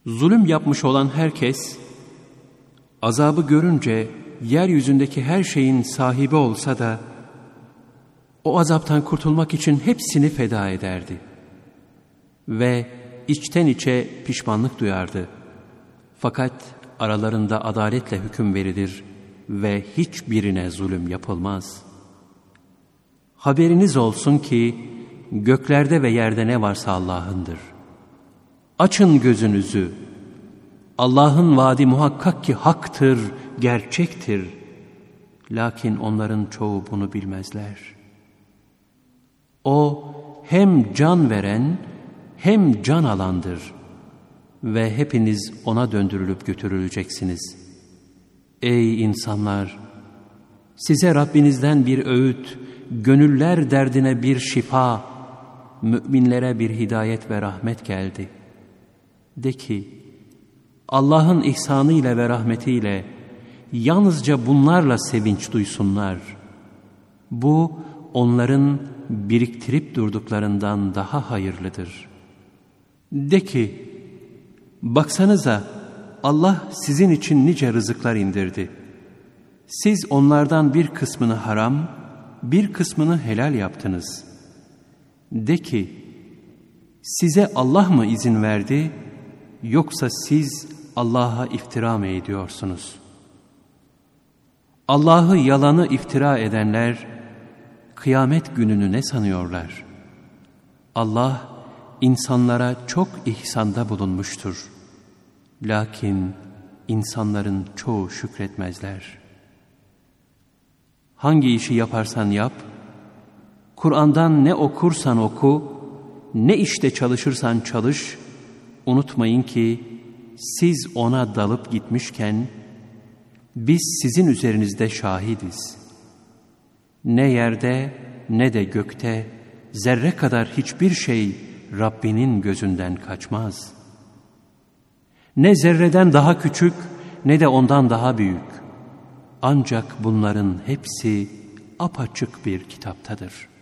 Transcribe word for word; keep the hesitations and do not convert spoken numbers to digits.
Zulüm yapmış olan herkes, azabı görünce yeryüzündeki her şeyin sahibi olsa da, o azaptan kurtulmak için hepsini feda ederdi. Ve içten içe pişmanlık duyardı. Fakat aralarında adaletle hüküm verilir ve hiçbirine zulüm yapılmaz. Haberiniz olsun ki, göklerde ve yerde ne varsa Allah'ındır. Açın gözünüzü. Allah'ın vaadi muhakkak ki haktır, gerçektir. Lakin onların çoğu bunu bilmezler. O hem can veren hem can alandır. Ve hepiniz ona döndürülüp götürüleceksiniz. Ey insanlar! Size Rabbinizden bir öğüt, gönüller derdine bir şifa, müminlere bir hidayet ve rahmet geldi. De ki, Allah'ın ihsanıyla ve rahmetiyle yalnızca bunlarla sevinç duysunlar. Bu, onların biriktirip durduklarından daha hayırlıdır. De ki, baksanıza, Allah sizin için nice rızıklar indirdi. Siz onlardan bir kısmını haram, bir kısmını helal yaptınız. De ki, size Allah mı izin verdi, yoksa siz Allah'a iftira mı ediyorsunuz? Allah'ı yalanı iftira edenler, kıyamet gününü ne sanıyorlar? Allah, insanlara çok ihsanda bulunmuştur. Lakin insanların çoğu şükretmezler. Hangi işi yaparsan yap, Kur'an'dan ne okursan oku, ne işte çalışırsan çalış, unutmayın ki siz ona dalıp gitmişken, biz sizin üzerinizde şahidiz. Ne yerde ne de gökte zerre kadar hiçbir şey Rabbinin gözünden kaçmaz. Ne zerreden daha küçük ne de ondan daha büyük. Ancak bunların hepsi apaçık bir kitaptadır.